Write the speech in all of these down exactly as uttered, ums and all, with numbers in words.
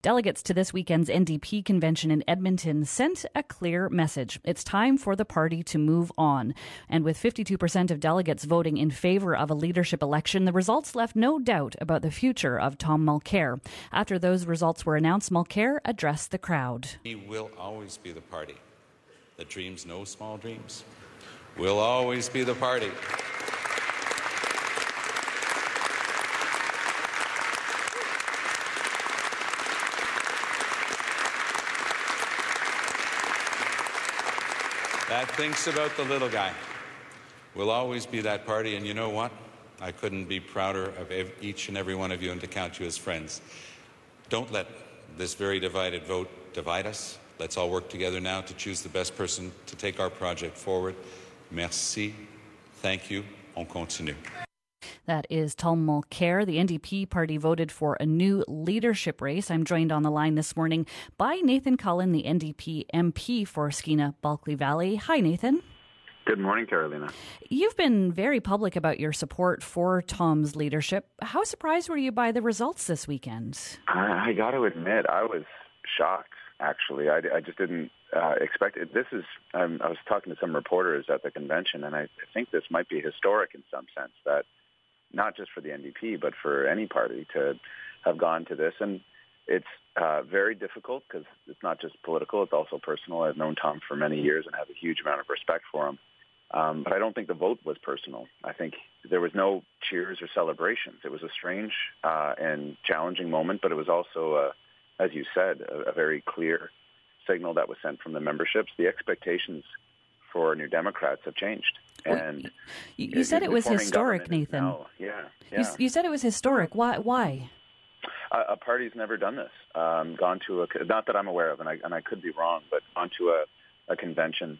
Delegates to this weekend's N D P convention in Edmonton sent a clear message. It's time for the party to move on. And with fifty-two percent of delegates voting in favour of a leadership election, the results left no doubt about the future of Tom Mulcair. After those results were announced, Mulcair addressed the crowd. He will always be the party that dreams no small dreams. We'll always be the party that thinks about the little guy. We'll always be that party, and you know what? I couldn't be prouder of each and every one of you and to count you as friends. Don't let this very divided vote divide us. Let's all work together now to choose the best person to take our project forward. Merci. Thank you. On continue. That is Tom Mulcair. The N D P party voted for a new leadership race. I'm joined on the line this morning by Nathan Cullen, the N D P M P for Skeena-Bulkley Valley. Hi, Nathan. Good morning, Carolina. You've been very public about your support for Tom's leadership. How surprised were you by the results this weekend? I, I got to admit, I was shocked, actually. I, I just didn't uh, expect it. This is, um, I was talking to some reporters at the convention, and I think this might be historic in some sense, that not just for the N D P, but for any party to have gone to this. And it's uh, very difficult because it's not just political, it's also personal. I've known Tom for many years and have a huge amount of respect for him. Um, but I don't think the vote was personal. I think there was no cheers or celebrations. It was a strange uh, and challenging moment, but it was also, uh, as you said, a, a very clear signal that was sent from the memberships. The expectations for New Democrats have changed. And you, you said it was historic, Nathan. Now, yeah, yeah. You, you said it was historic. Why? Why? A, a party's never done this. Um, gone to a, not that I'm aware of, and I and I could be wrong, but gone to a, a convention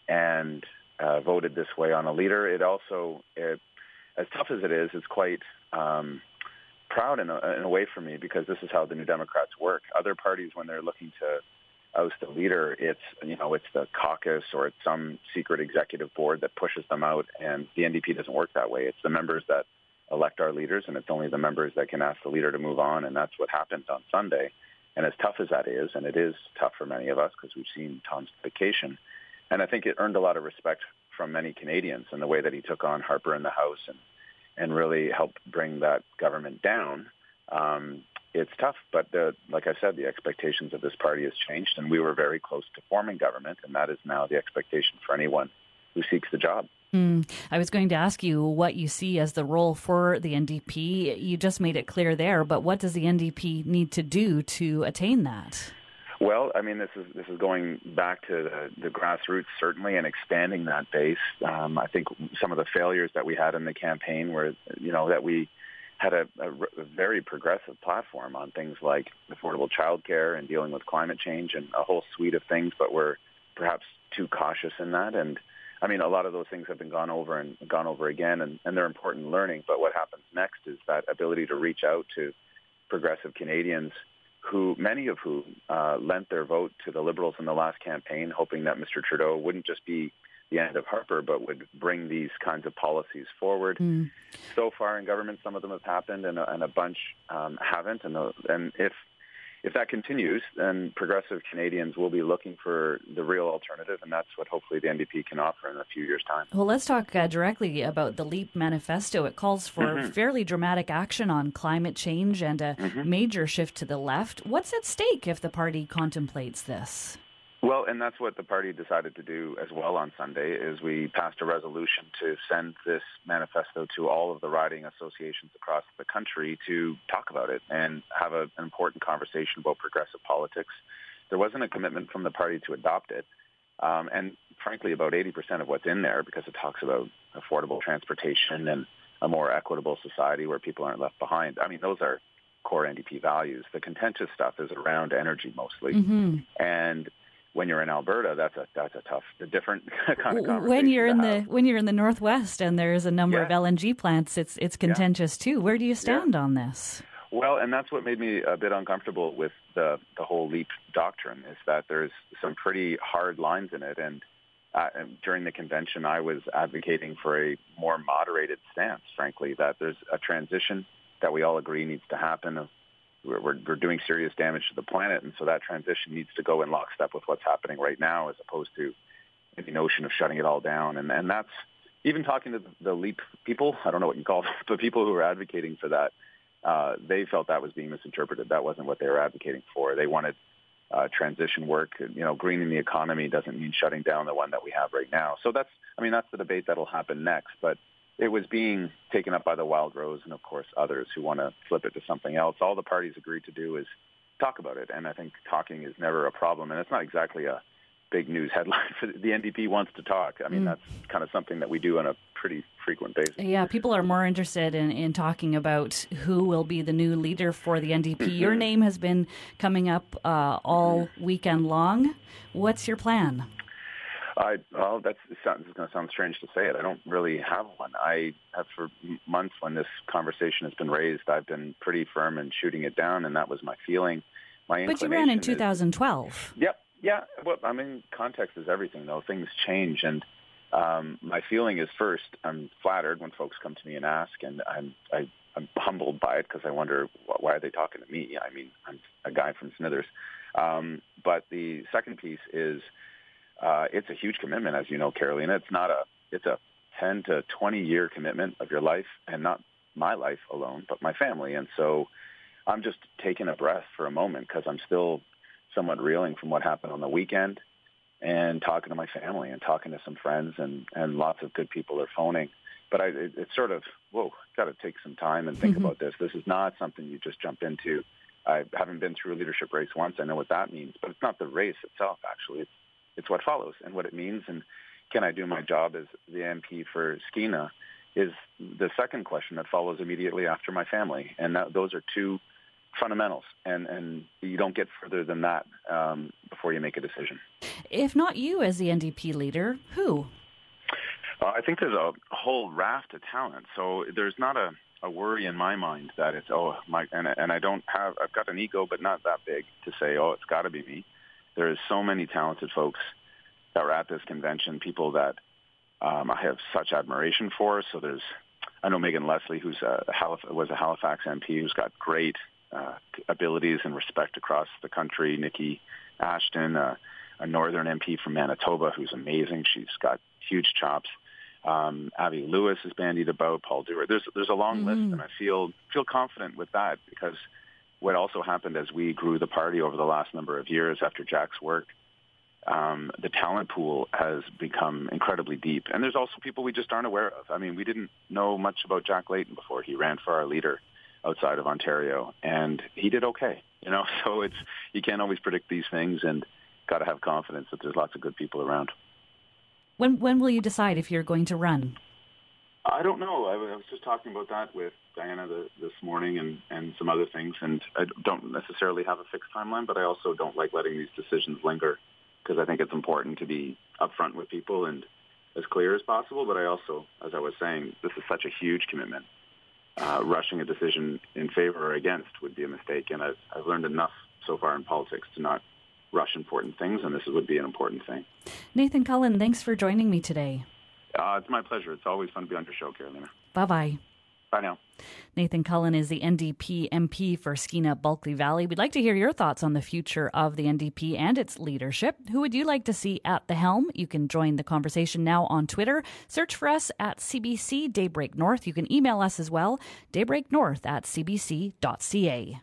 and uh, voted this way on a leader. It also, it, as tough as it is, it's quite um, proud in a, in a way for me, because this is how the New Democrats work. Other parties, when they're looking to oust a leader, it's, you know, it's the caucus or it's some secret executive board that pushes them out, and the N D P doesn't work that way. It's the members that elect our leaders, and it's only the members that can ask the leader to move on, and that's what happened on Sunday. And as tough as that is, and it is tough for many of us because we've seen Tom's vacation, and I think it earned a lot of respect from many Canadians in the way that he took on Harper in the House and, and really helped bring that government down. Um, It's tough, but the, like I said, the expectations of this party has changed, and we were very close to forming government, and that is now the expectation for anyone who seeks the job. Mm. I was going to ask you what you see as the role for the N D P. You just made it clear there, but what does the N D P need to do to attain that? Well, I mean, this is this is going back to the, the grassroots, certainly, and expanding that base. Um, I think some of the failures that we had in the campaign were, you know, that we had a, a, a very progressive platform on things like affordable childcare and dealing with climate change and a whole suite of things, but we're perhaps too cautious in that. And I mean, a lot of those things have been gone over and gone over again, and, and they're important learning. But what happens next is that ability to reach out to progressive Canadians, who many of whom uh, lent their vote to the Liberals in the last campaign, hoping that Mister Trudeau wouldn't just be the end of Harper, but would bring these kinds of policies forward. Mm. So far in government, some of them have happened, and a, and a bunch um, haven't. And, the, and if if that continues, then progressive Canadians will be looking for the real alternative, and that's what hopefully the N D P can offer in a few years' time. Well, let's talk uh, directly about the LEAP manifesto. It calls for mm-hmm. fairly dramatic action on climate change and a mm-hmm. major shift to the left. What's at stake if the party contemplates this? Well, and that's what the party decided to do as well on Sunday, is we passed a resolution to send this manifesto to all of the riding associations across the country to talk about it and have a, an important conversation about progressive politics. There wasn't a commitment from the party to adopt it. Um, and frankly, about eighty percent of what's in there, because it talks about affordable transportation and a more equitable society where people aren't left behind. I mean, those are core N D P values. The contentious stuff is around energy mostly. Mm-hmm. And when you're in Alberta, that's a that's a tough, a different kind of conversation. When you're in have. the when you're in the Northwest and there's a number yeah. of L N G plants, it's it's contentious yeah. too. Where do you stand yeah. on this? Well, and that's what made me a bit uncomfortable with the the whole LEAP doctrine, is that there's some pretty hard lines in it. And, uh, and during the convention, I was advocating for a more moderated stance, frankly, that there's a transition that we all agree needs to happen we're, we're, we're doing serious damage to the planet, and so that transition needs to go in lockstep with what's happening right now, as opposed to the notion of shutting it all down. And, and that's even talking to the, the LEAP people. I don't know what you call them, but people who are advocating for that, uh, they felt that was being misinterpreted. That wasn't what they were advocating for. They wanted uh, transition work. You know, greening the economy doesn't mean shutting down the one that we have right now. So that's, I mean, that's the debate that'll happen next. But it was being taken up by the Wild Rose and, of course, others who want to flip it to something else. All the parties agreed to do is talk about it, and I think talking is never a problem. And it's not exactly a big news headline for the N D P wants to talk. I mean, mm. that's kind of something that we do on a pretty frequent basis. Yeah, people are more interested in, in talking about who will be the new leader for the N D P. Your name has been coming up uh, all weekend long. What's your plan? I, well, that's, this is going to sound strange to say it. I don't really have one. I have for months when this conversation has been raised, I've been pretty firm in shooting it down, and that was my feeling. My but you ran in two thousand twelve. Is, yep. Yeah. Well, I mean, context is everything, though. Things change, and um, my feeling is, first, I'm flattered when folks come to me and ask, and I'm, I, I'm humbled by it because I wonder, why are they talking to me? I mean, I'm a guy from Smithers. Um, but the second piece is, Uh, it's a huge commitment, as you know, Carolina. It's not a, it's a ten to twenty year commitment of your life, and not my life alone, but my family. And so I'm just taking a breath for a moment because I'm still somewhat reeling from what happened on the weekend, and talking to my family and talking to some friends, and, and lots of good people are phoning. But I, it, it's sort of, whoa, got to take some time and think mm-hmm. about this. This is not something you just jump into. I haven't been through a leadership race once. I know what that means, but it's not the race itself, actually. It's It's what follows and what it means, and can I do my job as the M P for Skeena is the second question that follows immediately after my family, and that, those are two fundamentals, and, and you don't get further than that um, before you make a decision. If not you as the N D P leader, who? Uh, I think there's a whole raft of talent, so there's not a, a worry in my mind that it's, oh, my, and, and I don't have, I've got an ego, but not that big to say, oh, it's got to be me. There's so many talented folks that were at this convention, people that um, I have such admiration for. So there's, I know Megan Leslie, who's a Halif- was a Halifax M P, who's got great uh, abilities and respect across the country. Nikki Ashton, uh, a Northern M P from Manitoba, who's amazing. She's got huge chops. Um, Avi Lewis is bandied about. Paul Dewar. There's there's a long mm-hmm. list, and I feel feel confident with that because what also happened as we grew the party over the last number of years after Jack's work, um, the talent pool has become incredibly deep. And there's also people we just aren't aware of. I mean, we didn't know much about Jack Layton before he ran for our leader outside of Ontario, and he did okay. You know, so it's you can't always predict these things, and got to have confidence that there's lots of good people around. When when will you decide if you're going to run? I don't know. I was just talking about that with Diana the, this morning and, and some other things, and I don't necessarily have a fixed timeline, but I also don't like letting these decisions linger because I think it's important to be upfront with people and as clear as possible, but I also, as I was saying, this is such a huge commitment. Uh, rushing a decision in favor or against would be a mistake, and I've, I've learned enough so far in politics to not rush important things, and this would be an important thing. Nathan Cullen, thanks for joining me today. Uh, it's my pleasure. It's always fun to be on your show, Carolina. Bye-bye. Bye now. Nathan Cullen is the N D P M P for Skeena Bulkley Valley. We'd like to hear your thoughts on the future of the N D P and its leadership. Who would you like to see at the helm? You can join the conversation now on Twitter. Search for us at C B C Daybreak North. You can email us as well, daybreaknorth at c b c dot c a.